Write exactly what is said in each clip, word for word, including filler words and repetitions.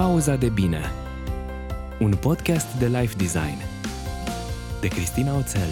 Pauza de bine. Un podcast de life design de Cristina Oțel.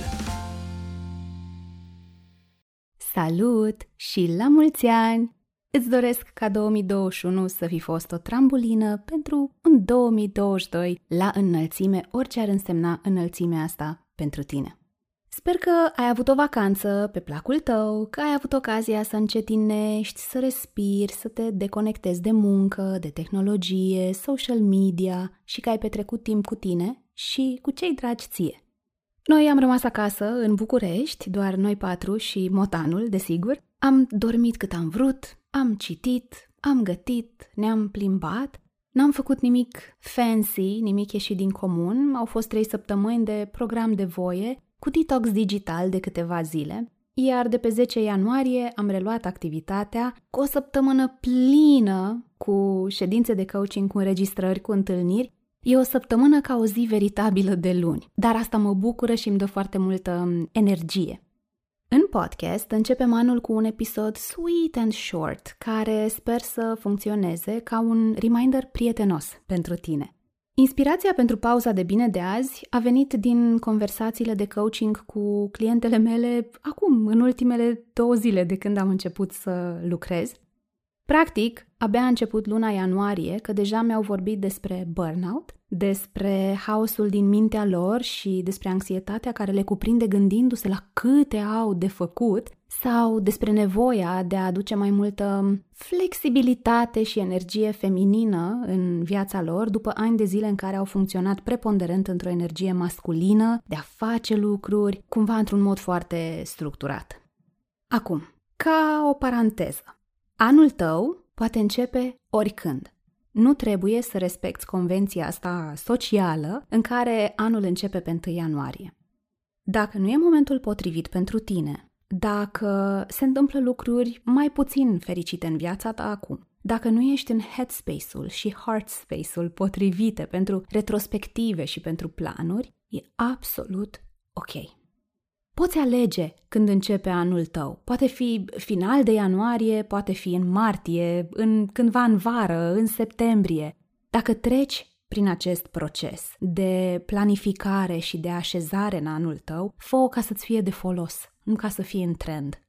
Salut și la mulți ani! Îți doresc ca două mii douăzeci și unu să fi fost o trambulină pentru un două mii douăzeci și doi la înălțime, orice ar însemna înălțimea asta pentru tine. Sper că ai avut o vacanță pe placul tău, că ai avut ocazia să încetinești, să respiri, să te deconectezi de muncă, de tehnologie, social media și că ai petrecut timp cu tine și cu cei dragi ție. Noi am rămas acasă, în București, doar noi patru și motanul, desigur. Am dormit cât am vrut, am citit, am gătit, ne-am plimbat. N-am făcut nimic fancy, nimic ieșit din comun. Au fost trei săptămâni de program de voie, cu detox digital de câteva zile, iar de pe zece ianuarie am reluat activitatea cu o săptămână plină cu ședințe de coaching, cu înregistrări, cu întâlniri. E o săptămână ca o zi veritabilă de luni, dar asta mă bucură și îmi dă foarte multă energie. În podcast începem anul cu un episod sweet and short, care sper să funcționeze ca un reminder prietenos pentru tine. Inspirația pentru pauza de bine de azi a venit din conversațiile de coaching cu clientele mele acum, în ultimele două zile de când am început să lucrez. Practic, abia a început luna ianuarie, că deja mi-au vorbit despre burnout, despre haosul din mintea lor și despre anxietatea care le cuprinde gândindu-se la câte au de făcut sau despre nevoia de a aduce mai multă flexibilitate și energie feminină în viața lor după ani de zile în care au funcționat preponderent într-o energie masculină, de a face lucruri, cumva într-un mod foarte structurat. Acum, ca o paranteză, anul tău poate începe oricând. Nu trebuie să respecti convenția asta socială în care anul începe pe întâi ianuarie. Dacă nu e momentul potrivit pentru tine, dacă se întâmplă lucruri mai puțin fericite în viața ta acum, dacă nu ești în headspace-ul și heart space-ul potrivite pentru retrospective și pentru planuri, e absolut ok. Poți alege când începe anul tău. Poate fi final de ianuarie, poate fi în martie, în, cândva în vară, în septembrie. Dacă treci prin acest proces de planificare și de așezare în anul tău, fă-o ca să-ți fie de folos, nu ca să fie în trend.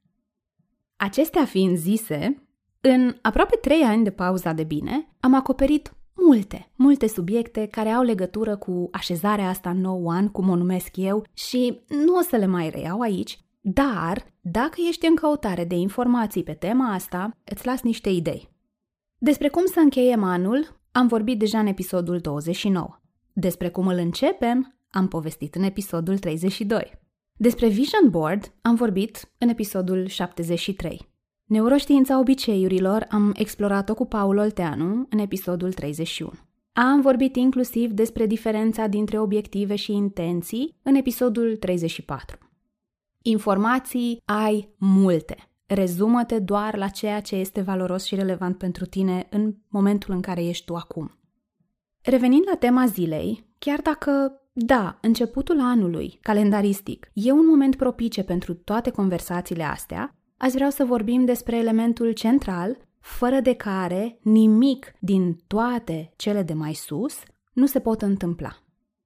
Acestea fiind zise, în aproape trei ani de pauza de bine, am acoperit multe, multe subiecte care au legătură cu așezarea asta în nou an, cum o numesc eu, și nu o să le mai reiau aici, dar dacă ești în căutare de informații pe tema asta, îți las niște idei. Despre cum să încheiem anul am vorbit deja în episodul douăzeci și nouă. Despre cum îl începem am povestit în episodul treizeci și doi. Despre Vision Board am vorbit în episodul șaptezeci și trei. Neuroștiința obiceiurilor am explorat-o cu Paul Olteanu în episodul treizeci și unu. Am vorbit inclusiv despre diferența dintre obiective și intenții în episodul treizeci și patru. Informații ai multe. Rezumă-te doar la ceea ce este valoros și relevant pentru tine în momentul în care ești tu acum. Revenind la tema zilei, chiar dacă, da, începutul anului, calendaristic, e un moment propice pentru toate conversațiile astea, azi vreau să vorbim despre elementul central, fără de care nimic din toate cele de mai sus nu se pot întâmpla.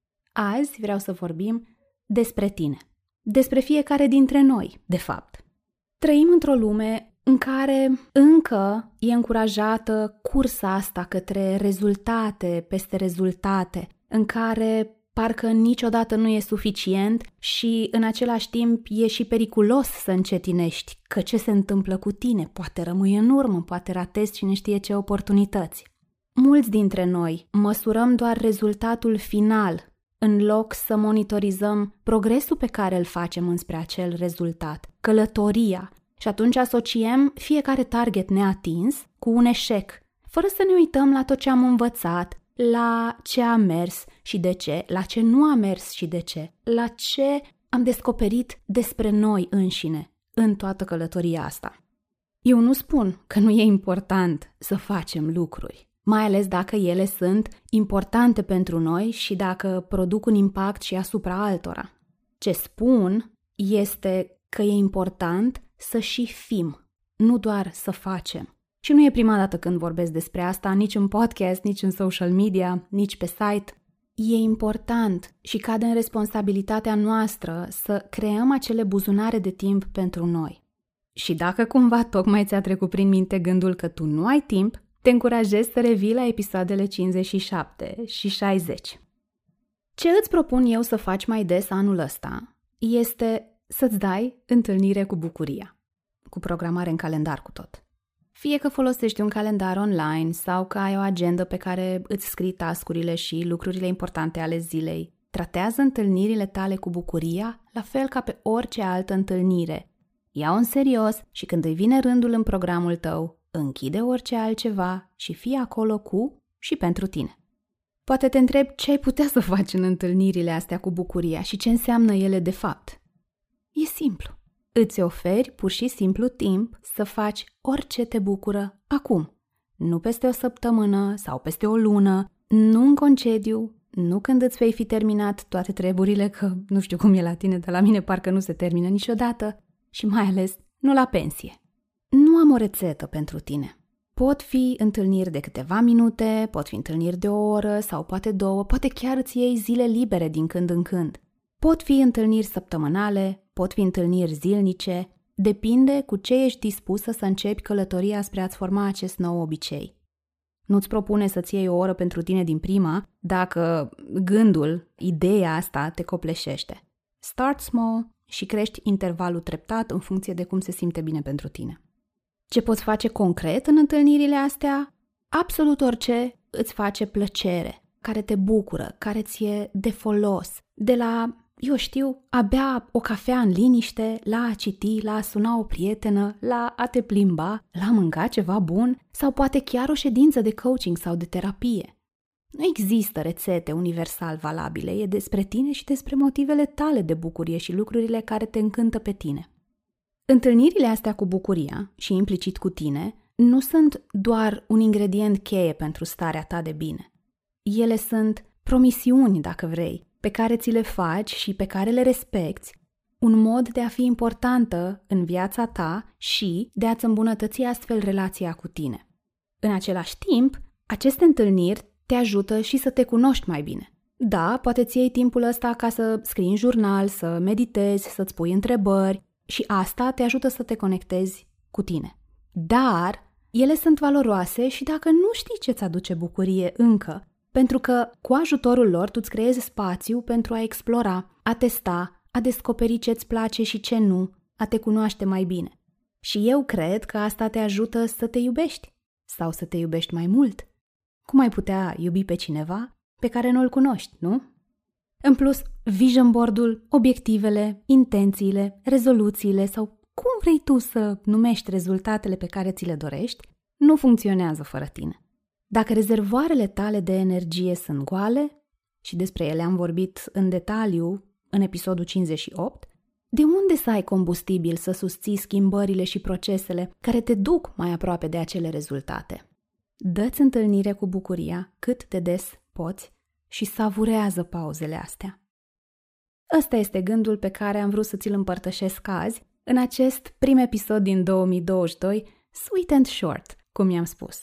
Azi vreau să vorbim despre tine, despre fiecare dintre noi, de fapt. Trăim într-o lume în care încă e încurajată cursa asta către rezultate peste rezultate, în care parcă niciodată nu e suficient și în același timp e și periculos să încetinești, că ce se întâmplă cu tine poate rămâi în urmă, poate ratezi cine știe ce oportunități. Mulți dintre noi măsurăm doar rezultatul final, în loc să monitorizăm progresul pe care îl facem înspre acel rezultat, călătoria, și atunci asociem fiecare target neatins cu un eșec, fără să ne uităm la tot ce am învățat, la ce a mers și de ce, la ce nu a mers și de ce, la ce am descoperit despre noi înșine în toată călătoria asta. Eu nu spun că nu e important să facem lucruri, mai ales dacă ele sunt importante pentru noi și dacă produc un impact și asupra altora. Ce spun este că e important să și fim, nu doar să facem. Și nu e prima dată când vorbesc despre asta, nici în podcast, nici în social media, nici pe site. E important și cade în responsabilitatea noastră să creăm acele buzunare de timp pentru noi. Și dacă cumva tocmai ți-a trecut prin minte gândul că tu nu ai timp, te încurajez să revii la episoadele cincizeci și șapte și șaizeci. Ce îți propun eu să faci mai des anul ăsta este să-ți dai întâlnire cu bucuria, cu programare în calendar cu tot. Fie că folosești un calendar online sau că ai o agendă pe care îți scrii task-urile și lucrurile importante ale zilei, tratează întâlnirile tale cu bucuria la fel ca pe orice altă întâlnire. Ia-o în serios și când îi vine rândul în programul tău, închide orice altceva și fii acolo cu și pentru tine. Poate te întrebi ce ai putea să faci în întâlnirile astea cu bucuria și ce înseamnă ele de fapt. E simplu. Îți oferi pur și simplu timp să faci orice te bucură acum. Nu peste o săptămână sau peste o lună, nu în concediu, nu când îți vei fi terminat toate treburile, că nu știu cum e la tine, dar la mine parcă nu se termină niciodată, și mai ales nu la pensie. Nu am o rețetă pentru tine. Pot fi întâlniri de câteva minute, pot fi întâlniri de o oră sau poate două, poate chiar îți iei zile libere din când în când. Pot fi întâlniri săptămânale, pot fi întâlniri zilnice, depinde cu ce ești dispusă să începi călătoria spre a-ți forma acest nou obicei. Nu-ți propune să-ți iei o oră pentru tine din prima dacă gândul, ideea asta te copleșește. Start small și crești intervalul treptat în funcție de cum se simte bine pentru tine. Ce poți face concret în întâlnirile astea? Absolut orice îți face plăcere, care te bucură, care ți-e de folos. De la, eu știu, a bea o cafea în liniște, la a citi, la a suna o prietenă, la a te plimba, la a mânca ceva bun sau poate chiar o ședință de coaching sau de terapie. Nu există rețete universal valabile, e despre tine și despre motivele tale de bucurie și lucrurile care te încântă pe tine. Întâlnirile astea cu bucuria și implicit cu tine nu sunt doar un ingredient cheie pentru starea ta de bine. Ele sunt promisiuni, dacă vrei, pe care ți le faci și pe care le respecti, un mod de a fi importantă în viața ta și de a-ți îmbunătăți astfel relația cu tine. În același timp, aceste întâlniri te ajută și să te cunoști mai bine. Da, poate ți iei timpul ăsta ca să scrii în jurnal, să meditezi, să-ți pui întrebări și asta te ajută să te conectezi cu tine. Dar ele sunt valoroase și dacă nu știi ce-ți aduce bucurie încă, pentru că cu ajutorul lor tu îți creezi spațiu pentru a explora, a testa, a descoperi ce-ți place și ce nu, a te cunoaște mai bine. Și eu cred că asta te ajută să te iubești sau să te iubești mai mult. Cum ai putea iubi pe cineva pe care nu-l cunoști, nu? În plus, vision board-ul, obiectivele, intențiile, rezoluțiile sau cum vrei tu să numești rezultatele pe care ți le dorești, nu funcționează fără tine. Dacă rezervoarele tale de energie sunt goale, și despre ele am vorbit în detaliu în episodul cincizeci și opt, de unde să ai combustibil să susții schimbările și procesele care te duc mai aproape de acele rezultate? Dă-ți întâlnire cu bucuria cât de des poți și savurează pauzele astea. Ăsta este gândul pe care am vrut să ți-l împărtășesc azi, în acest prim episod din două mii douăzeci și doi, sweet and short, cum i-am spus.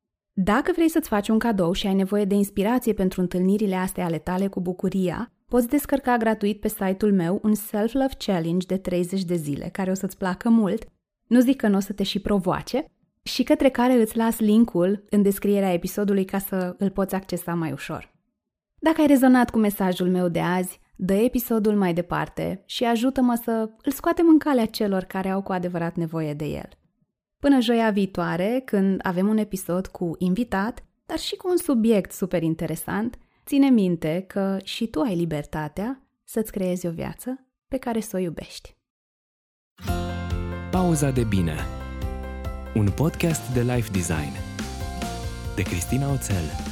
Dacă vrei să-ți faci un cadou și ai nevoie de inspirație pentru întâlnirile astea ale tale cu bucuria, poți descărca gratuit pe site-ul meu un Self-Love Challenge de treizeci de zile, care o să-ți placă mult, nu zic că nu o să te și provoace, și către care îți las linkul în descrierea episodului ca să îl poți accesa mai ușor. Dacă ai rezonat cu mesajul meu de azi, dă episodul mai departe și ajută-mă să îl scoatem în calea celor care au cu adevărat nevoie de el. Până joia viitoare, când avem un episod cu invitat, dar și cu un subiect super interesant, ține minte că și tu ai libertatea să-ți creezi o viață pe care să o iubești. Pauza de bine. Un podcast de life design de Cristina Oțel.